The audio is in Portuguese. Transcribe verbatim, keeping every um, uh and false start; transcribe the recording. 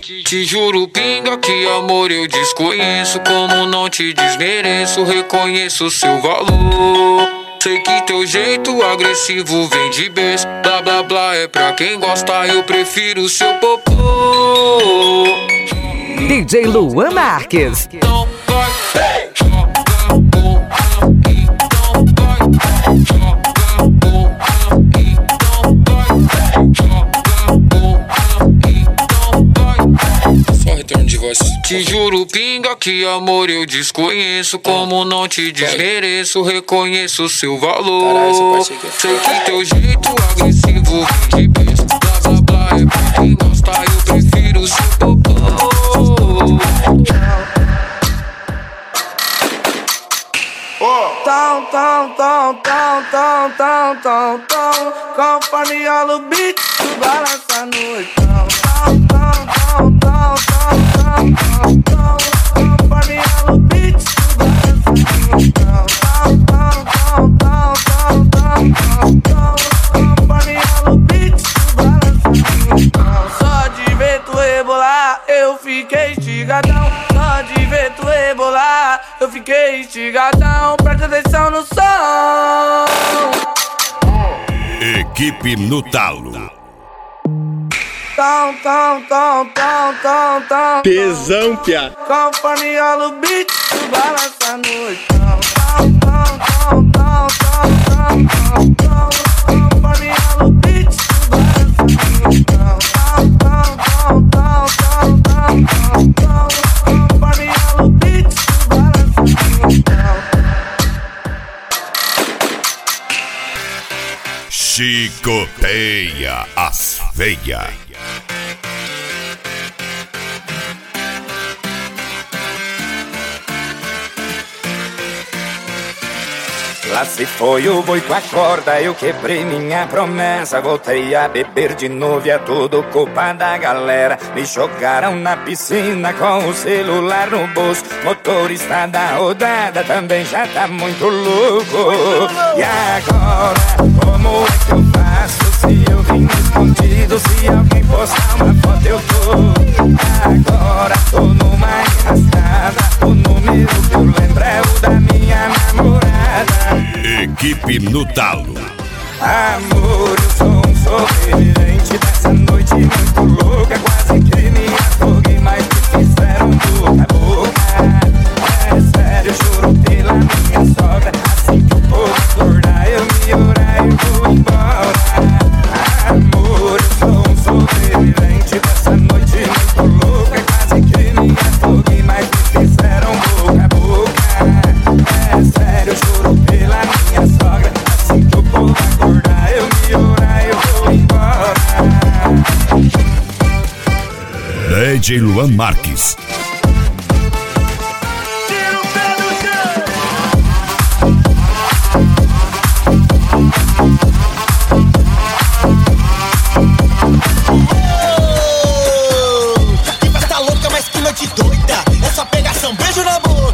Te juro, pinga, que amor eu desconheço. Como não te desmereço, reconheço seu valor. Sei que teu jeito agressivo vem de berço. Blá blá blá é pra quem gosta, eu prefiro seu popô. D J Luan Marques. Então vai, hey! Te juro, pinga, que amor eu desconheço. Como não te desmereço, reconheço seu valor. Sei que teu jeito agressivo vem de berço. Blá blá blá é pra quem gosta, eu prefiro seu popô. Tão, tão, tão, tão, tão, tão, tão, tão. Conforme rola o beat, tu balança no oitão. Tão, tão, tão, tão, tão, tão, tão. Conforme rola o beat, tu balança no oitão. Tão, tão, tão, tão, tão, tão. Conforme rola o beat, tu balança no oitão. Só de ver tu rebolar, eu fiquei estigadão. Só de ver tu rebolar, eu fiquei estigadão. Presta atenção no som. Equipe no talo. Tão, tão, tão, tão, tão, tão. Tesão, piá. Conforme rola o beat, tu balança no oitão. Tão, tão, tão, tão, tão, tão, tão. Conforme rola o beat, tu balança no oitão. Tão, tão, tão, tão, tão, tão, tão. Conforme rola o beat, tu balança no oitão. Chicoteia as feias. Lá se foi o boi com a corda, eu quebrei minha promessa. Voltei a beber de novo e é tudo culpa da galera. Me jogaram na piscina com o celular no bolso. Motorista da rodada também já tá muito louco. E agora, como é que eu faço se eu vim escondido? Se alguém postar uma foto eu tô. Agora tô numa enrascada. O número que eu lembro é o da minha namorada. Equipe no talo. Amor, eu sou um sobrevivente dessa noite muito louca. Quase que me afoguei, mas me fizeram boca a boca. É sério, juro pela minha sogra. Assim que o povo acordar, eu me orar e vou embora. Amor, eu sou um sobrevivente dessa noite muito louca. Quase que me afoguei, mas me fizeram boca a boca. É sério, juro pela minha sogra. Assim que o povo acordar, eu me orar e eu vou embora. D J Luan Marques. Tira o pé do chão. Que festa louca, mas que noite doida. É só pegação, beijo na boca.